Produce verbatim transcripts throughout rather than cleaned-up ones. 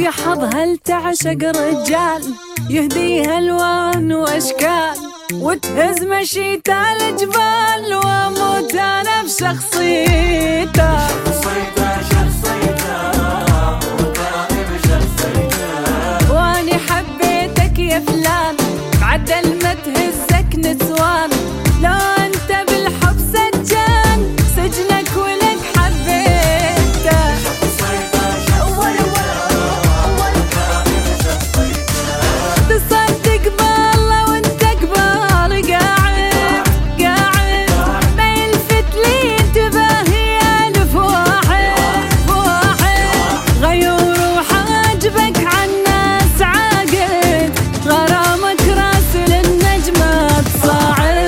يا حظها لتعشق رجال يهديها الوان واشكال وتهز مشيته الجبال واموت انا بشخصيته. شخصيته شخصيته وطائب شخصيته واني حبيتك يا فلان بعدل ما تهزك نسوان. لو انت بالحب سجان سجنك ولك حبيته. شخصيته شخصيته وطائب شخصيته تصدق بالله وانت قبال قاعد قاعد ما يلفت لي انتباهي الف واحد واحد غيور وحاجبك عالناس عاقد غرامك راس للنجمة تصاعد.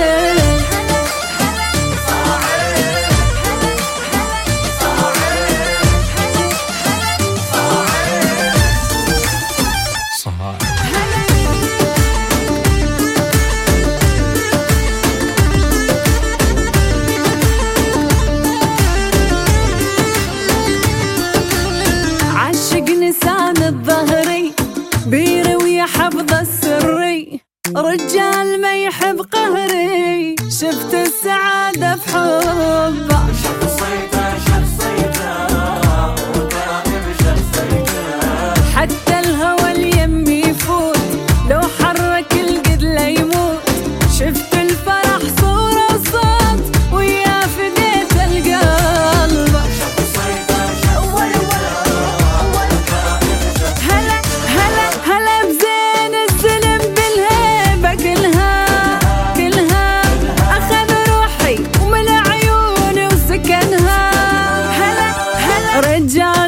عشق نسان الظهري بيروي حفظ السري رجال ما يحب قهري شفت السعادة في حبه. شخصيته شخصيته وطائب شخصيته حتى الهوى اليم يفوت لو حرك القد لا يموت. شفت الفرح صورة وصوت ويا فديت القلب. شخصيته شخصيته وطائب شخصيته هلا هلا هلا بزين الزلم بالهيبة كلها كلها أخذ روحي ومن عيوني وسكنها. هلا هلا رجال